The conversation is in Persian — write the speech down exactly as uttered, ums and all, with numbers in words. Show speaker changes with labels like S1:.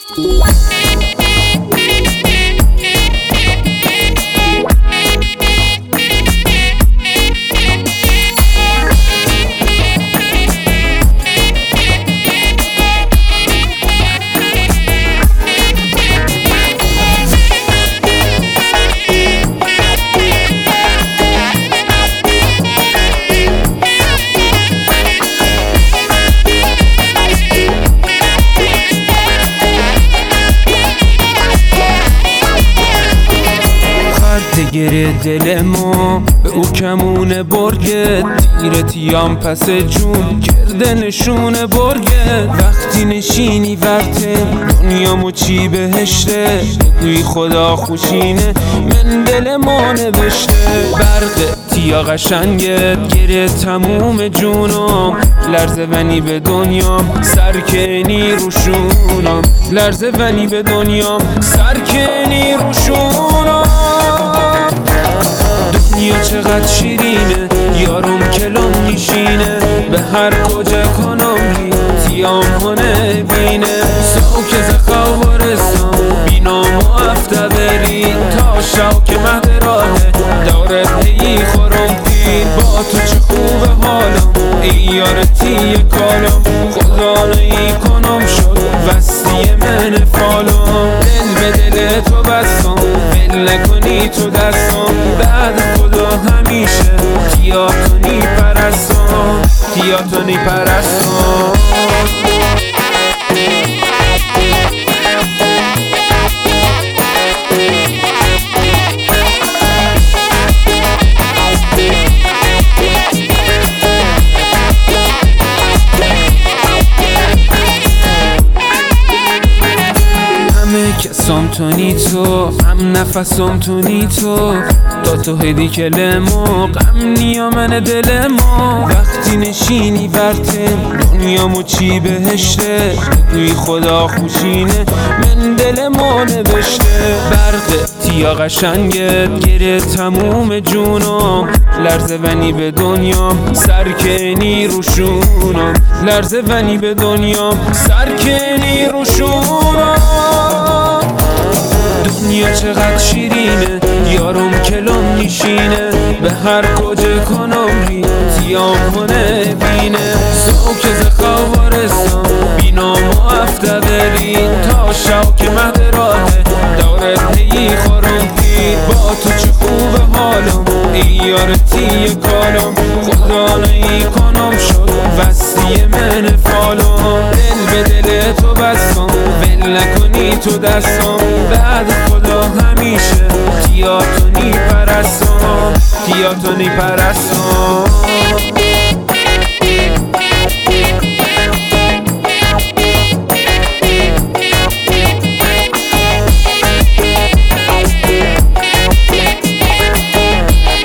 S1: گره دل ما به او کمونه برگت، تیرتیام پس جون کرده نشونه برگت. وقتی نشینی ورته دنیامو چی بهشته، بگوی خدا خوشینه من دل ما نوشته. برق تیا قشنگت گره تموم جونم، لرزه ونی به دنیام سرکنی روشونم، لرزه ونی به دنیام سرکنی روشونم. دنیا چقدر شیرینه یارم کلام میشینه، به هر کجا کنم ری تیام هنه بینه. ساک زخوارستان بینام و افته بری تا شاک مهد راهه داره هی خورم پیر. با تو چه خوب حالم ای یارتی کالم، خدا نی کنم شد وستی من فالم. دل به دل تو بستم ول نکنی تو دستم، بعد خدا همیشه تیاتونی پرستم، تیاتونی پرستم. کسام تو نی تو هم نفسام تو نی تو، تا تو هدی کل ما غم نیا من دل ما. وقتی نشینی ورته دنیامو چی بهشته، بگوی خدا خوشینه من دل ما نوشته. برق تیا قشنگت گره تموم جونم، لرزه ونی به دنیام سرکنی روشونم، لرزه ونی به دنیام سرکنی روشونم. دنیا چقدر شیرینه یارم کلام میشینه، به هر کجا کنم ری تیام هنه بینه. ساک زخوارستان بینام و افته بری تا شاک مهد راهه دارت هی خورم پیر. با تو چه خوب حالم ای یارتی کالم، خدا نی کنم شد وستی من فالم. دل به دل تو بستم ول نکنی تو دستم، بعد خدا همیشه تیاتونی پرستم، تیاتونی پرستم.